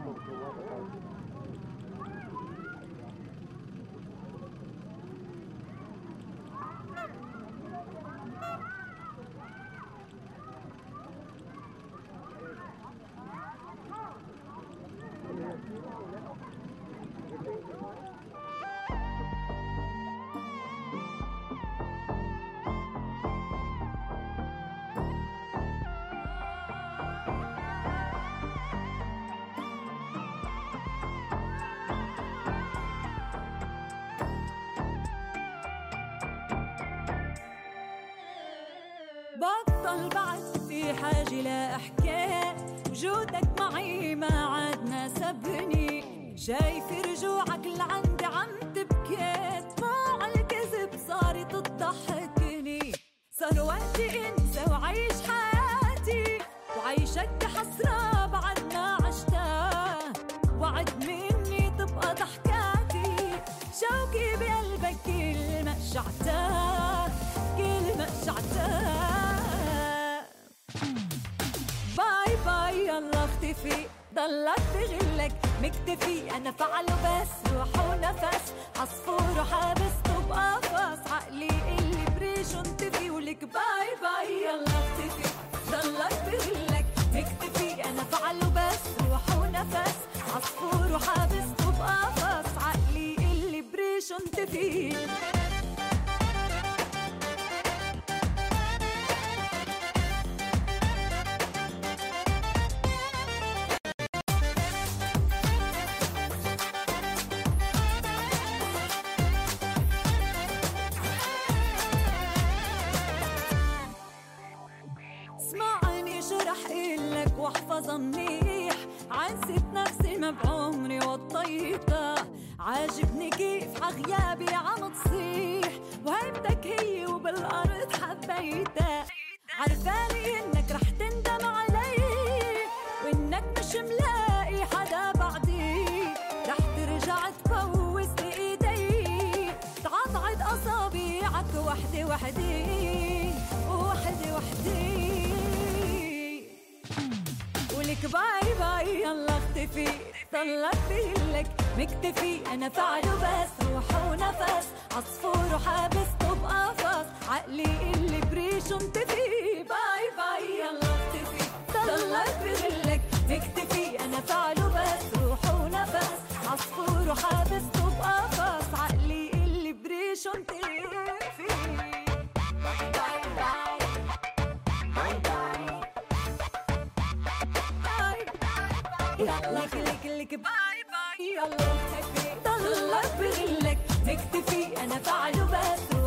بطل بعد في حاجة لأحكي، وجودك معي ما عاد ناسبني. شايف رجوعك لعندي عم تبكي، دموع الكذب صارت تضحكني. صار وقتي انسى وعيش حياتي، وعيشك بحسرة بعد ما عشتها. وعد مني تبقى ضحكاتي، شوقي بقلبك كل ما شعتها، كل ما شعتها. باي باي يلا اختفي، ضلك بغلك مكتفي. انا فعله بس روح ونفس، عصفور وحابسته بقفص. عقلي اللي بريشه انتفي، ولك باي باي يلا اختفي، ضلك بغلك مكتفي. انا فعله بس روح ونفس، عصفور وحابسته بقفص. عقلي اللي بريشه انتفي. اسمعني شو رح قلك واحفظها منيح. عنست نفسي ما بعمري وطيتها، عاجبني كيف عغيابي عم تصيح. وهيبتك هي وبالارض حبيتها، عرفاني انك رح تندم علي، وانك مش ملاقي حدا بعدي. رح ترجع تفوز بايدي، تعضعض اصابيعك وحدي وحدي وحدي وحدي. ولك باي باي يلا اختفي، ضلك بهلك مكتفي. انا فعله بس روح ونفس، عصفور وحابسته بقفص. عقلي اللي بريشه انتفي. باي باي يلا اختفي، ضلك بهلك مكتفي. انا فعله بس روح ونفس، عصفور وحابسته بقفص. عقلي اللي بريشه انتفي. باي باي باي يلا لك باي باي يلا اختفي، ضلك بغلك مكتفي. انا فعله بس